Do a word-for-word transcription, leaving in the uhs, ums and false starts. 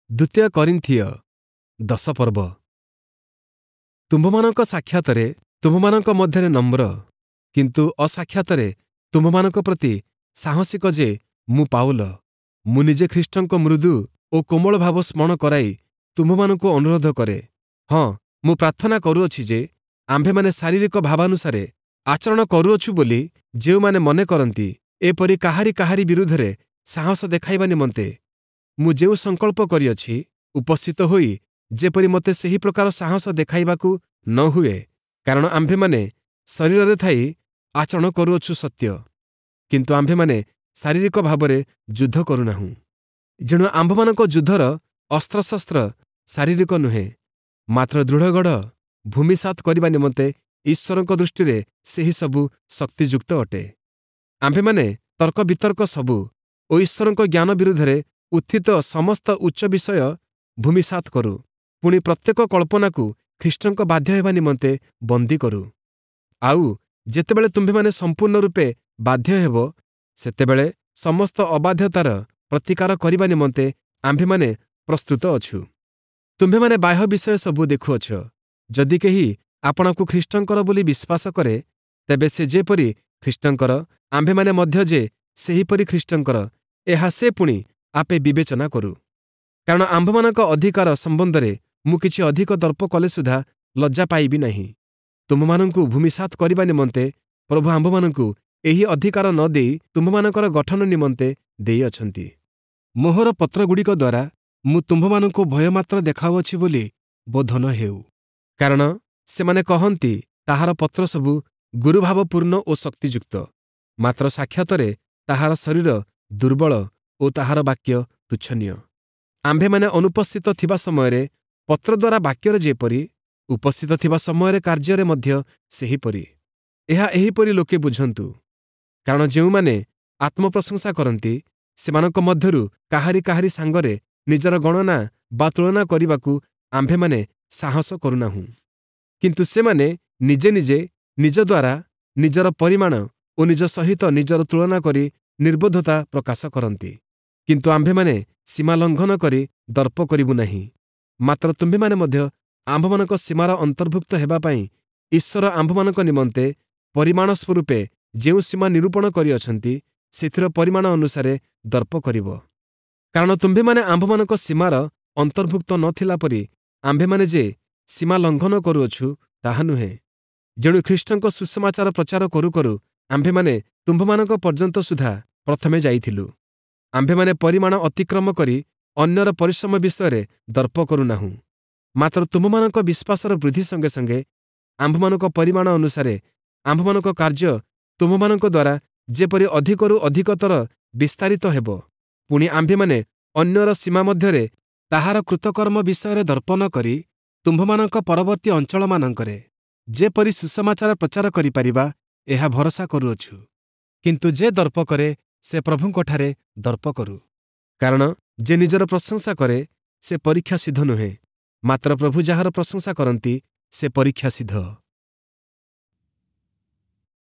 ଦ୍ୱିତୀୟ କରିନ୍ଥିୟ ଦଶ ପର୍ବ। ତୁମ୍ଭମାନଙ୍କ ସାକ୍ଷାତରେ ତୁମ୍ଭମାନଙ୍କ ମଧ୍ୟରେ ନମ୍ର, କିନ୍ତୁ ଅସାକ୍ଷାତରେ ତୁମ୍ଭମାନଙ୍କ ପ୍ରତି ସାହସିକ ଯେ ମୁଁ ପାଉଲ, ମୁଁ ନିଜେ ଖ୍ରୀଷ୍ଟଙ୍କ ମୃଦୁ ଓ କୋମଳ ଭାବ ସ୍ମରଣ କରାଇ ତୁମ୍ଭମାନଙ୍କୁ ଅନୁରୋଧ କରେ। ହଁ, ମୁଁ ପ୍ରାର୍ଥନା କରୁଅଛି ଯେ ଆମ୍ଭେମାନେ ଶାରୀରିକ ଭାବାନୁସାରେ ଆଚରଣ କରୁଅଛୁ ବୋଲି ଯେଉଁମାନେ ମନେ କରନ୍ତି, ଏପରି କାହାରି କାହାରି ବିରୁଦ୍ଧରେ ସାହସ ଦେଖାଇବା ନିମନ୍ତେ ମୁଁ ଯେଉଁ ସଂକଳ୍ପ କରିଅଛି, ଉପସ୍ଥିତ ହୋଇ ଯେପରି ମୋତେ ସେହି ପ୍ରକାର ସାହସ ଦେଖାଇବାକୁ ନ ହୁଏ, କାରଣ ଆମ୍ଭେମାନେ ଶରୀରରେ ଥାଇ ଆଚରଣ କରୁଅଛୁ ସତ୍ୟ, କିନ୍ତୁ ଆମ୍ଭେମାନେ ଶାରୀରିକ ଭାବରେ ଯୁଦ୍ଧ କରୁନାହୁଁ। ଯେଣୁ ଆମ୍ଭମାନଙ୍କ ଯୁଦ୍ଧର ଅସ୍ତ୍ରଶସ୍ତ୍ର ଶାରୀରିକ ନୁହେଁ, ମାତ୍ର ଦୃଢ଼ଗଢ଼ ଭୂମିସାତ୍ କରିବା ନିମନ୍ତେ ଈଶ୍ୱରଙ୍କ ଦୃଷ୍ଟିରେ ସେହି ସବୁ ଶକ୍ତିଯୁକ୍ତ ଅଟେ। ଆମ୍ଭେମାନେ ତର୍କ ବିତର୍କ ସବୁ ଓ ଈଶ୍ୱରଙ୍କ ଜ୍ଞାନ ବିରୁଦ୍ଧରେ ଉତ୍ଥିତ ସମସ୍ତ ଉଚ୍ଚ ବିଷୟ ଭୂମିସାତ୍ କରୁ, ପୁଣି ପ୍ରତ୍ୟେକ କଳ୍ପନାକୁ ଖ୍ରୀଷ୍ଟଙ୍କ ବାଧ୍ୟ ହେବା ନିମନ୍ତେ ବନ୍ଦୀ କରୁ। ଆଉ ଯେତେବେଳେ ତୁମ୍ଭେମାନେ ସମ୍ପୂର୍ଣ୍ଣ ରୂପେ ବାଧ୍ୟ ହେବ, ସେତେବେଳେ ସମସ୍ତ ଅବାଧ୍ୟତାର ପ୍ରତିକାର କରିବା ନିମନ୍ତେ ଆମ୍ଭେମାନେ ପ୍ରସ୍ତୁତ ଅଛୁ। ତୁମ୍ଭେମାନେ ବାହ୍ୟ ବିଷୟ ସବୁ ଦେଖୁଅଛ। ଯଦି କେହି ଆପଣାକୁ ଖ୍ରୀଷ୍ଟଙ୍କର ବୋଲି ବିଶ୍ୱାସ କରେ, ତେବେ ସେ ଯେପରି ଖ୍ରୀଷ୍ଟଙ୍କର, ଆମ୍ଭେମାନେ ମଧ୍ୟ ଯେ ସେହିପରି ଖ୍ରୀଷ୍ଟଙ୍କର, ଏହା ସେ ପୁଣି ଆପେ ବିବେଚନା କରୁ। କାରଣ ଆମ୍ଭମାନଙ୍କ ଅଧିକାର ସମ୍ବନ୍ଧରେ ମୁଁ କିଛି ଅଧିକ ଦର୍ପ କଲେ ସୁଦ୍ଧା ଲଜ୍ଜା ପାଇବି ନାହିଁ। ତୁମ୍ଭମାନଙ୍କୁ ଭୂମିସାତ୍ କରିବା ନିମନ୍ତେ ପ୍ରଭୁ ଆମ୍ଭମାନଙ୍କୁ ଏହି ଅଧିକାର ନ ଦେଇ ତୁମ୍ଭମାନଙ୍କର ଗଠନ ନିମନ୍ତେ ଦେଇଅଛନ୍ତି। ମୋହର ପତ୍ରଗୁଡ଼ିକ ଦ୍ୱାରା ମୁଁ ତୁମ୍ଭମାନଙ୍କୁ ଭୟ ମାତ୍ର ଦେଖାଉଅଛି ବୋଲି ବୋଧ ନ ହେଉ। କାରଣ ସେମାନେ କହନ୍ତି, ତାହାର ପତ୍ର ସବୁ ଗୁରୁଭାବପୂର୍ଣ୍ଣ ଓ ଶକ୍ତିଯୁକ୍ତ, ମାତ୍ର ସାକ୍ଷାତରେ ତାହାର ଶରୀର ଦୁର୍ବଳ ଓ ତାହାର ବାକ୍ୟ ତୁଚ୍ଛନୀୟ। ଆମ୍ଭେମାନେ ଅନୁପସ୍ଥିତ ଥିବା ସମୟରେ ପତ୍ର ଦ୍ୱାରା ବାକ୍ୟରେ ଯେପରି, ଉପସ୍ଥିତ ଥିବା ସମୟରେ କାର୍ଯ୍ୟରେ ମଧ୍ୟ ସେହିପରି। ଏହା ଏହିପରି ଲୋକେ ବୁଝନ୍ତୁ। କାରଣ ଯେଉଁମାନେ ଆତ୍ମପ୍ରଶଂସା କରନ୍ତି, ସେମାନଙ୍କ ମଧ୍ୟରୁ କାହାରି କାହାରି ସାଙ୍ଗରେ ନିଜର ଗଣନା ବା ତୁଳନା କରିବାକୁ ଆମ୍ଭେମାନେ ସାହସ କରୁନାହୁଁ। କିନ୍ତୁ ସେମାନେ ନିଜେ ନିଜେ ନିଜ ଦ୍ୱାରା ନିଜର ପରିମାଣ ଓ ନିଜ ସହିତ ନିଜର ତୁଳନା କରି ନିର୍ବୋଧତା ପ୍ରକାଶ କରନ୍ତି। କିନ୍ତୁ ଆମ୍ଭେମାନେ ସୀମା ଲଙ୍ଘନ କରି ଦର୍ପ କରିବୁ ନାହିଁ। ମାତ୍ର ତୁମ୍ଭେମାନେ ମଧ୍ୟ ଆମ୍ଭମାନଙ୍କ ସୀମାର ଅନ୍ତର୍ଭୁକ୍ତ ହେବା ପାଇଁ ଈଶ୍ୱର ଆମ୍ଭମାନଙ୍କ ନିମନ୍ତେ ପରିମାଣ ସ୍ୱରୂପେ ଯେଉଁ ସୀମା ନିରୂପଣ କରିଅଛନ୍ତି, ସେଥିର ପରିମାଣ ଅନୁସାରେ ଦର୍ପ କରିବ। କାରଣ ତୁମ୍ଭେମାନେ ଆମ୍ଭମାନଙ୍କ ସୀମାର ଅନ୍ତର୍ଭୁକ୍ତ ନ ଥିଲା ପରି ଆମ୍ଭେମାନେ ଯେ ସୀମା ଲଙ୍ଘନ କରୁଅଛୁ, ତାହା ନୁହେଁ। ଯେଣୁ ଖ୍ରୀଷ୍ଟଙ୍କ ସୁସମାଚାର ପ୍ରଚାର କରୁ କରୁ ଆମ୍ଭେମାନେ ତୁମ୍ଭମାନଙ୍କ ପର୍ଯ୍ୟନ୍ତ ସୁଦ୍ଧା ପ୍ରଥମେ ଯାଇଥିଲୁ। ଆମ୍ଭେମାନେ ପରିମାଣ ଅତିକ୍ରମ କରି ଅନ୍ୟର ପରିଶ୍ରମ ବିଷୟରେ ଦର୍ପ କରୁନାହୁଁ। ମାତ୍ର ତୁମ୍ଭମାନଙ୍କ ବିଶ୍ୱାସର ବୃଦ୍ଧି ସଙ୍ଗେ ସଙ୍ଗେ ଆମ୍ଭମାନଙ୍କ ପରିମାଣ ଅନୁସାରେ ଆମ୍ଭମାନଙ୍କ କାର୍ଯ୍ୟ ତୁମ୍ଭମାନଙ୍କ ଦ୍ୱାରା ଯେପରି ଅଧିକରୁ ଅଧିକତର ବିସ୍ତାରିତ ହେବ, ପୁଣି ଆମ୍ଭେମାନେ ଅନ୍ୟର ସୀମା ମଧ୍ୟରେ ତାହାର କୃତକର୍ମ ବିଷୟରେ ଦର୍ପ ନ କରି ତୁମ୍ଭମାନଙ୍କ ପରବର୍ତ୍ତୀ ଅଞ୍ଚଳମାନଙ୍କରେ ଯେପରି ସୁସମାଚାର ପ୍ରଚାର କରିପାରିବା, ଏହା ଭରସା କରୁଅଛୁ। କିନ୍ତୁ ଯେ ଦର୍ପ କରେ, ସେ ପ୍ରଭୁଙ୍କଠାରେ ଦର୍ପ କରୁ। କାରଣ ଯେ ନିଜର ପ୍ରଶଂସା କରେ, ସେ ପରୀକ୍ଷା ସିଦ୍ଧ ନୁହେଁ, ମାତ୍ର ପ୍ରଭୁ ଯାହାର ପ୍ରଶଂସା କରନ୍ତି, ସେ ପରୀକ୍ଷା ସିଦ୍ଧ।